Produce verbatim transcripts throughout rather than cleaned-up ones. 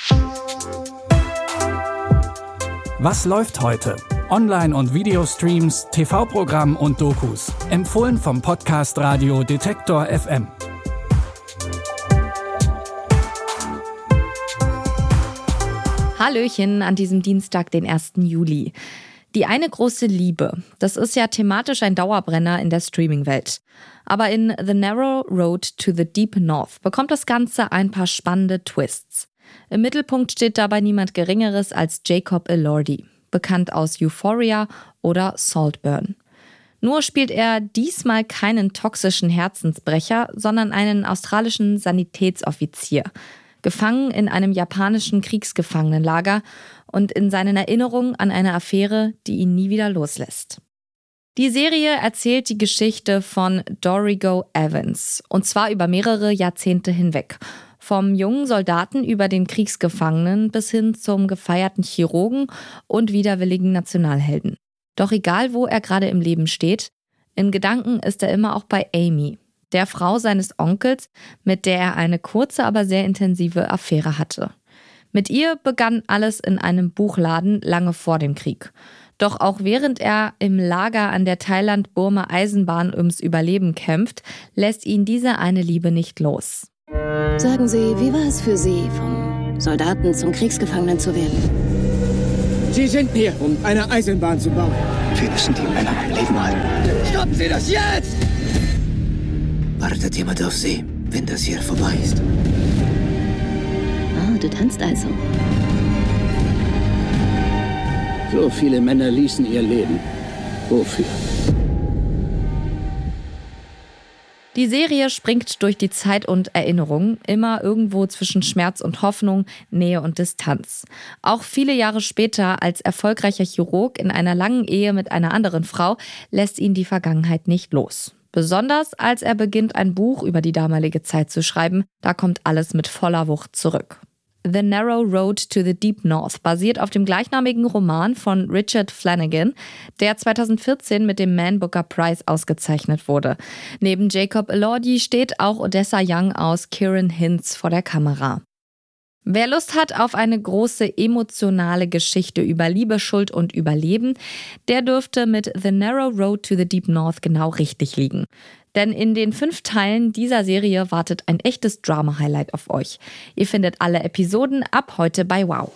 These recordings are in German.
Was läuft heute? Online- und Videostreams, T V-Programm und Dokus. Empfohlen vom Podcast Radio Detektor F M. Hallöchen an diesem Dienstag, den ersten Juli. Die eine große Liebe, das ist ja thematisch ein Dauerbrenner in der Streaming-Welt. Aber in The Narrow Road to the Deep North bekommt das Ganze ein paar spannende Twists. Im Mittelpunkt steht dabei niemand Geringeres als Jacob Elordi, bekannt aus Euphoria oder Saltburn. Nur spielt er diesmal keinen toxischen Herzensbrecher, sondern einen australischen Sanitätsoffizier, gefangen in einem japanischen Kriegsgefangenenlager und in seinen Erinnerungen an eine Affäre, die ihn nie wieder loslässt. Die Serie erzählt die Geschichte von Dorrigo Evans, und zwar über mehrere Jahrzehnte hinweg. Vom jungen Soldaten über den Kriegsgefangenen bis hin zum gefeierten Chirurgen und widerwilligen Nationalhelden. Doch egal, wo er gerade im Leben steht, in Gedanken ist er immer auch bei Amy, der Frau seines Onkels, mit der er eine kurze, aber sehr intensive Affäre hatte. Mit ihr begann alles in einem Buchladen lange vor dem Krieg. Doch auch während er im Lager an der Thailand-Burma-Eisenbahn ums Überleben kämpft, lässt ihn diese eine Liebe nicht los. Sagen Sie, wie war es für Sie, vom Soldaten zum Kriegsgefangenen zu werden? Sie sind hier, um eine Eisenbahn zu bauen. Wir müssen die Männer am Leben halten. Stoppen Sie das jetzt! Wartet jemand auf Sie, wenn das hier vorbei ist? Ah, du tanzt also. So viele Männer ließen ihr Leben. Wofür? Die Serie springt durch die Zeit und Erinnerung, immer irgendwo zwischen Schmerz und Hoffnung, Nähe und Distanz. Auch viele Jahre später als erfolgreicher Chirurg in einer langen Ehe mit einer anderen Frau lässt ihn die Vergangenheit nicht los. Besonders als er beginnt, ein Buch über die damalige Zeit zu schreiben, da kommt alles mit voller Wucht zurück. The Narrow Road to the Deep North basiert auf dem gleichnamigen Roman von Richard Flanagan, der zweitausendvierzehn mit dem Man Booker Prize ausgezeichnet wurde. Neben Jacob Elordi steht auch Odessa Young aus Ciarán Hinds vor der Kamera. Wer Lust hat auf eine große emotionale Geschichte über Liebe, Schuld und Überleben, der dürfte mit The Narrow Road to the Deep North genau richtig liegen. Denn in den fünf Teilen dieser Serie wartet ein echtes Drama-Highlight auf euch. Ihr findet alle Episoden ab heute bei Wow.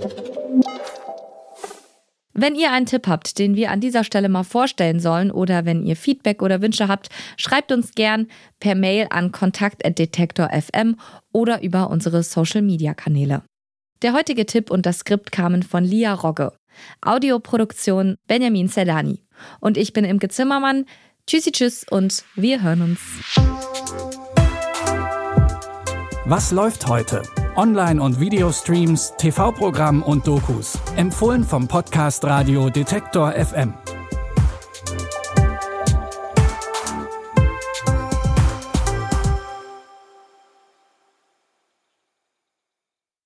Wenn ihr einen Tipp habt, den wir an dieser Stelle mal vorstellen sollen, oder wenn ihr Feedback oder Wünsche habt, schreibt uns gern per Mail an kontakt at detektor punkt f m oder über unsere Social-Media-Kanäle. Der heutige Tipp und das Skript kamen von Lia Rogge. Audioproduktion Benjamin Zerdani. Und ich bin Imke Zimmermann. Tschüssi, tschüss und wir hören uns. Was läuft heute? Online- und Videostreams, T V-Programm und Dokus. Empfohlen vom Podcast Radio Detektor F M.